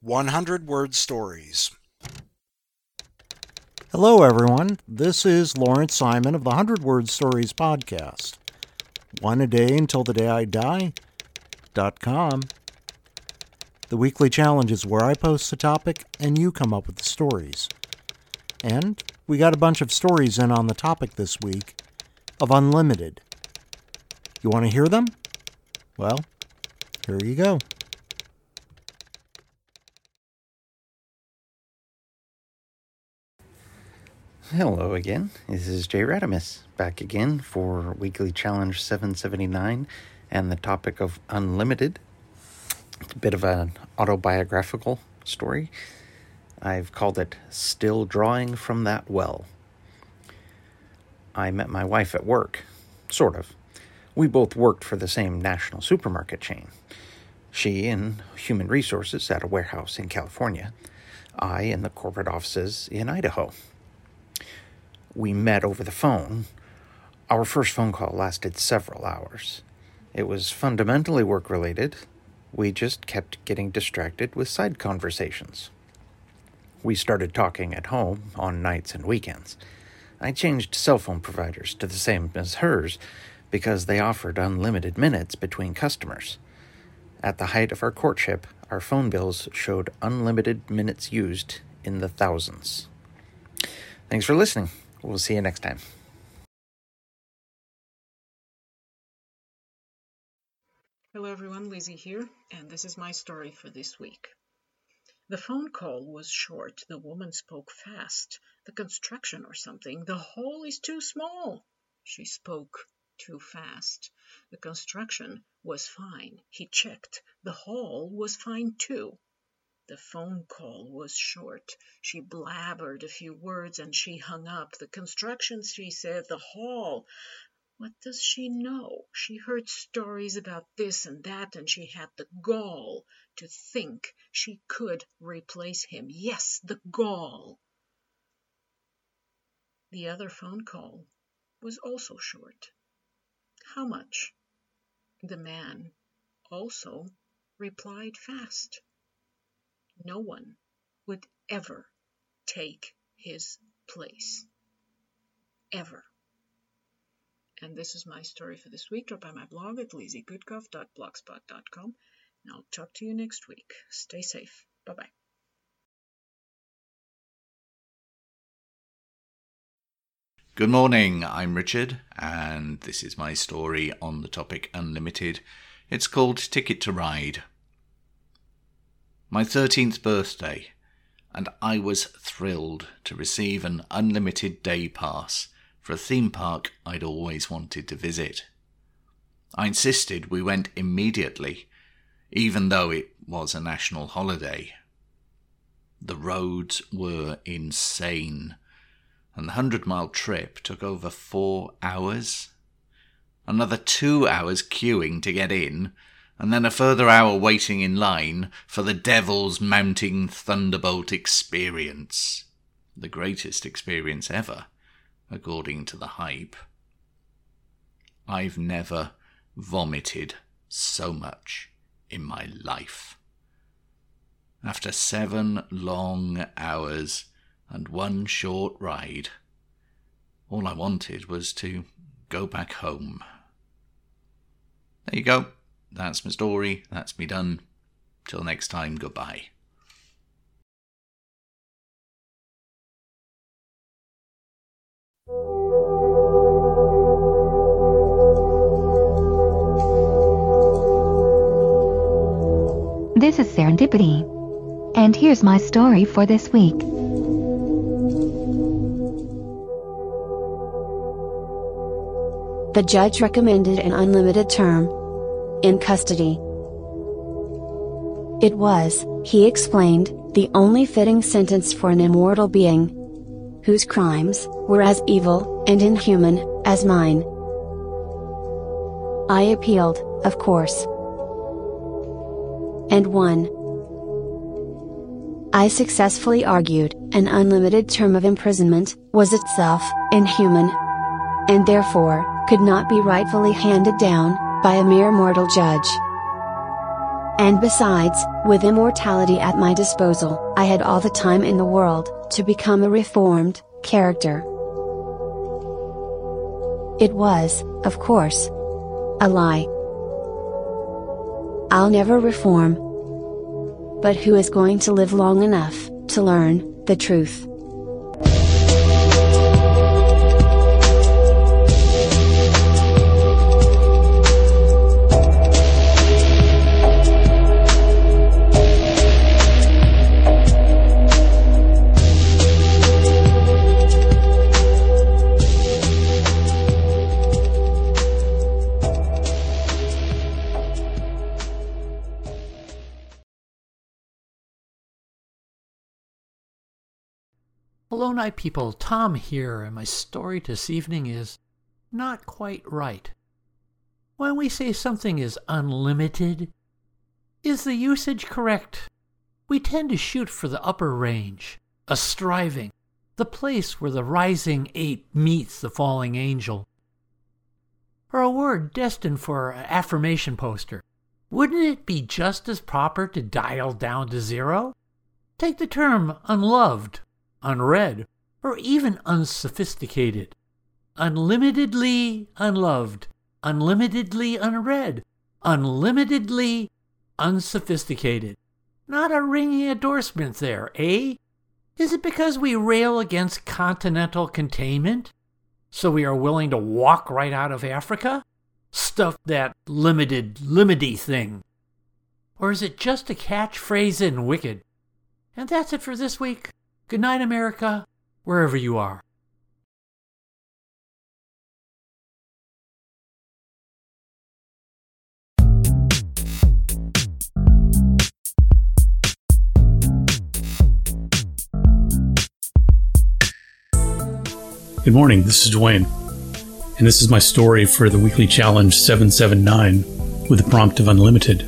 100-word stories. Hello, everyone. This is Lawrence Simon of the 100-Word Stories podcast. One a day until the day I die.com. The weekly challenge is where I post the topic and you come up with the stories. And we got a bunch of stories in on the topic this week of unlimited. You want to hear them? Well, here you go. Hello again, this is Jay Radimus, back again for Weekly Challenge 779 and the topic of unlimited. It's a bit of an autobiographical story. I've called it Still Drawing from That Well. I met my wife at work, sort of. We both worked for the same national supermarket chain. She in human resources at a warehouse in California, I in the corporate offices in Idaho. We met over the phone. Our first phone call lasted several hours. It was fundamentally work-related. We just kept getting distracted with side conversations. We started talking at home on nights and weekends. I changed cell phone providers to the same as hers because they offered unlimited minutes between customers. At the height of our courtship, our phone bills showed unlimited minutes used in the thousands. Thanks for listening. We'll see you next time. Hello everyone, Lizzie here, and this is my story for this week. The phone call was short. The woman spoke fast. The construction or something. The hall is too small. She spoke too fast. The construction was fine. He checked. The hall was fine too. The phone call was short. She blabbered a few words and she hung up. The construction, she said, the hall. What does she know? She heard stories about this and that, and she had the gall to think she could replace him. Yes, the gall. The other phone call was also short. How much? The man also replied fast. No one would ever take his place. Ever. And this is my story for this week. Drop by my blog at lizziegoodcuff.blogspot.com. And I'll talk to you next week. Stay safe. Bye-bye. Good morning, I'm Richard, and this is my story on the topic unlimited. It's called Ticket to Ride. My 13th birthday, and I was thrilled to receive an unlimited day pass for a theme park I'd always wanted to visit. I insisted we went immediately, even though it was a national holiday. The roads were insane, and the 100-mile trip took over 4 hours. Another 2 hours queuing to get in, and then a further hour waiting in line for the Devil's Mounting Thunderbolt experience. The greatest experience ever, according to the hype. I've never vomited so much in my life. After 7 long hours and 1 short ride, all I wanted was to go back home. There you go. That's my story. That's me done. Till next time, goodbye. This is Serendipity. And here's my story for this week. The judge recommended an unlimited term in custody. It was, he explained, the only fitting sentence for an immortal being whose crimes were as evil and inhuman as mine. I appealed, of course, and won. I successfully argued an unlimited term of imprisonment was itself inhuman, and therefore could not be rightfully handed down by a mere mortal judge. And besides, with immortality at my disposal, I had all the time in the world to become a reformed character. It was, of course, a lie. I'll never reform. But who is going to live long enough to learn the truth? Hello, night people. Tom here, and my story this evening is not quite right. When we say something is unlimited, is the usage correct? We tend to shoot for the upper range, a striving, the place where the rising ape meets the falling angel. Or a word destined for an affirmation poster. Wouldn't it be just as proper to dial down to zero? Take the term unloved, unread, or even unsophisticated. Unlimitedly unloved, unlimitedly unread, unlimitedly unsophisticated. Not a ringing endorsement there, eh? Is it because we rail against continental containment? So we are willing to walk right out of Africa? Stuff that limity thing. Or is it just a catchphrase in Wicked? And that's it for this week. Good night, America, wherever you are. Good morning, this is Dwayne, and this is my story for the weekly challenge 779 with the prompt of Unlimited.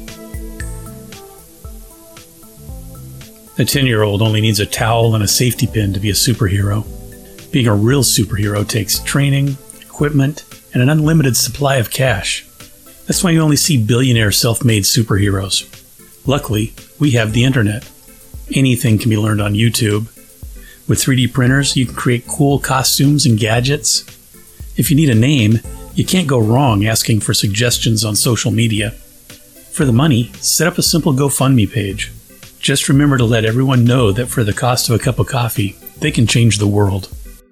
A 10-year-old only needs a towel and a safety pin to be a superhero. Being a real superhero takes training, equipment, and an unlimited supply of cash. That's why you only see billionaire self-made superheroes. Luckily, we have the internet. Anything can be learned on YouTube. With 3D printers, you can create cool costumes and gadgets. If you need a name, you can't go wrong asking for suggestions on social media. For the money, set up a simple GoFundMe page. Just remember to let everyone know that for the cost of a cup of coffee, they can change the world.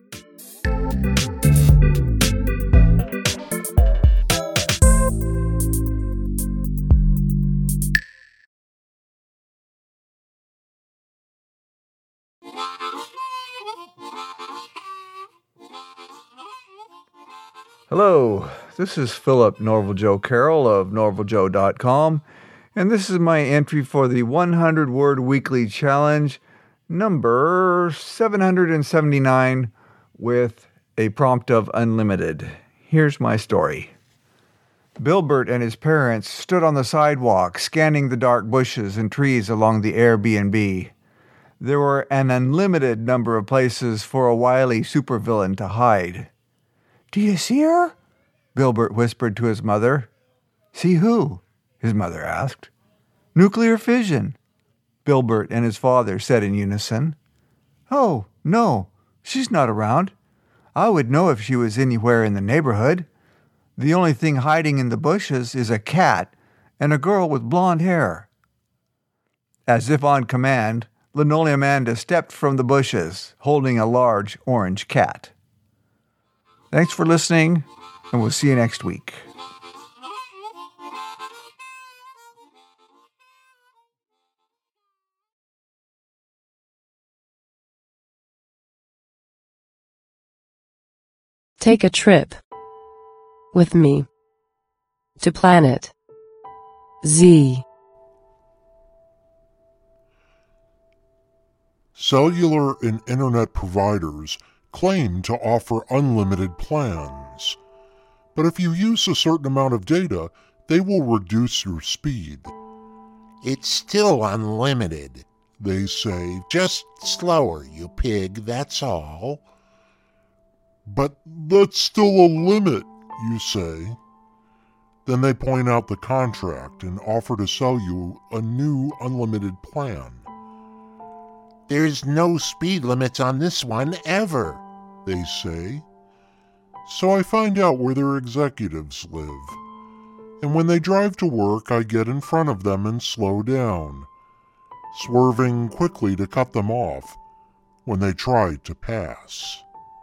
Hello, this is Philip Norval Joe Carroll of norvaljoe.com, and this is my entry for the 100-word weekly challenge, number 779, with a prompt of Unlimited. Here's my story. Bilbert and his parents stood on the sidewalk, scanning the dark bushes and trees along the Airbnb. There were an unlimited number of places for a wily supervillain to hide. "Do you see her?" Bilbert whispered to his mother. "See who?" his mother asked. "Nuclear fission," Bilbert and his father said in unison. "Oh, no, she's not around. I would know if she was anywhere in the neighborhood. The only thing hiding in the bushes is a cat and a girl with blonde hair." As if on command, Linoleum Amanda stepped from the bushes, holding a large orange cat. Thanks for listening, and we'll see you next week. Take a trip with me to planet Z. Cellular and internet providers claim to offer unlimited plans. But if you use a certain amount of data, they will reduce your speed. "It's still unlimited," they say. "Just slower, you pig, that's all." "But that's still a limit," you say. Then they point out the contract and offer to sell you a new unlimited plan. There's no speed limits on this one ever, they say. So I find out where their executives live. And when they drive to work, I get in front of them and slow down, swerving quickly to cut them off when they try to pass.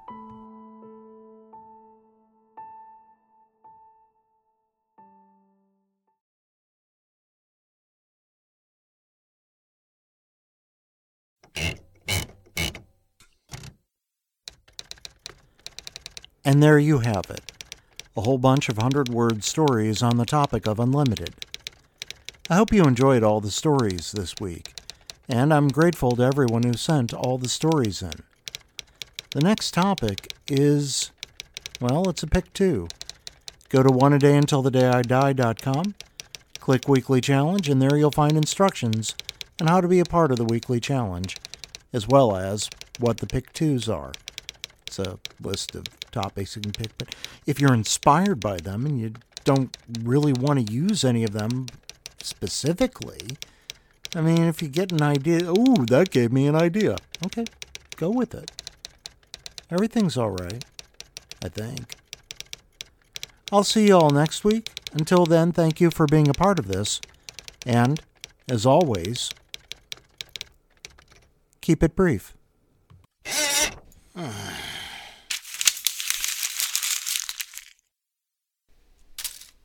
And there you have it, a whole bunch of 100-word stories on the topic of unlimited. I hope you enjoyed all the stories this week, and I'm grateful to everyone who sent all the stories in. The next topic is, well, it's a pick two. Go to oneadayuntilthedayidie.com, click Weekly Challenge, and there you'll find instructions on how to be a part of the Weekly Challenge, as well as what the pick twos are. It's a list of topics you can pick, but if you're inspired by them and you don't really want to use any of them specifically, I mean, if you get an idea, ooh, that gave me an idea. Okay, go with it. Everything's all right, I think. I'll see you all next week. Until then, thank you for being a part of this, and, as always, keep it brief.